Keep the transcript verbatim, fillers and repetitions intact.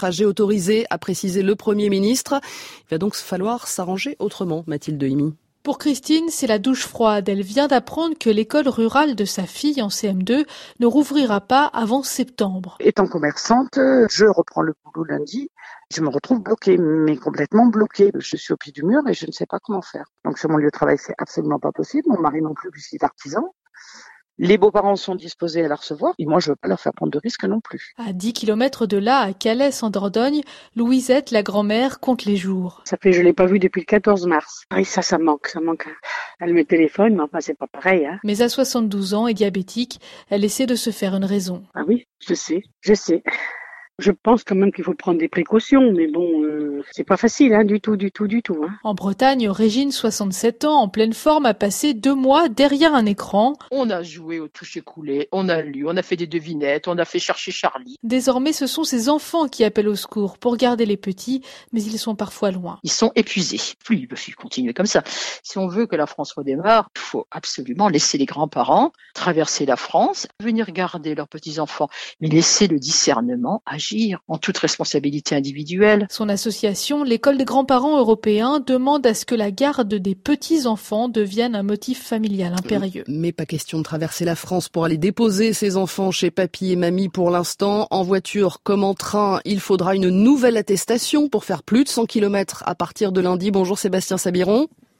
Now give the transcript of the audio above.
Trajet autorisé, a précisé le Premier ministre. Il va donc falloir s'arranger autrement, Mathilde Himy. Pour Christine, c'est la douche froide. Elle vient d'apprendre que l'école rurale de sa fille en C M deux ne rouvrira pas avant septembre. Étant commerçante, je reprends le boulot lundi. Je me retrouve bloquée, mais complètement bloquée. Je suis au pied du mur et je ne sais pas comment faire. Donc sur mon lieu de travail, c'est absolument pas possible. Mon mari non plus, puisqu'il est artisan. Les beaux-parents sont disposés à la recevoir et moi, je veux pas leur faire prendre de risques non plus. À dix kilomètres de là, à Calais, en Dordogne, Louisette, la grand-mère, compte les jours. Ça fait, je l'ai pas vue depuis le quatorze mars. Oui, ça, ça manque, ça manque. Elle me téléphone, mais enfin, c'est pas pareil, hein. Mais à soixante-douze ans et diabétique, elle essaie de se faire une raison. Ah oui, je sais, je sais. Je pense quand même qu'il faut prendre des précautions, mais bon, euh, c'est pas facile, hein, du tout, du tout, du tout. Hein. En Bretagne, Régine, soixante-sept ans, en pleine forme, a passé deux mois derrière un écran. On a joué au toucher-coulé, on a lu, on a fait des devinettes, on a fait chercher Charlie. Désormais, ce sont ses enfants qui appellent au secours pour garder les petits, mais ils sont parfois loin. Ils sont épuisés. Plus ils peuvent continuer comme ça. Si on veut que la France redémarre, il faut absolument laisser les grands-parents traverser la France, venir garder leurs petits-enfants, mais laisser le discernement agir en toute responsabilité individuelle. Son association, l'École des grands-parents européens, demande à ce que la garde des petits-enfants devienne un motif familial impérieux. Mais pas question de traverser la France pour aller déposer ses enfants chez papy et mamie pour l'instant. En voiture comme en train, il faudra une nouvelle attestation pour faire plus de cent kilomètres à partir de lundi. Bonjour Sébastien Sabiron.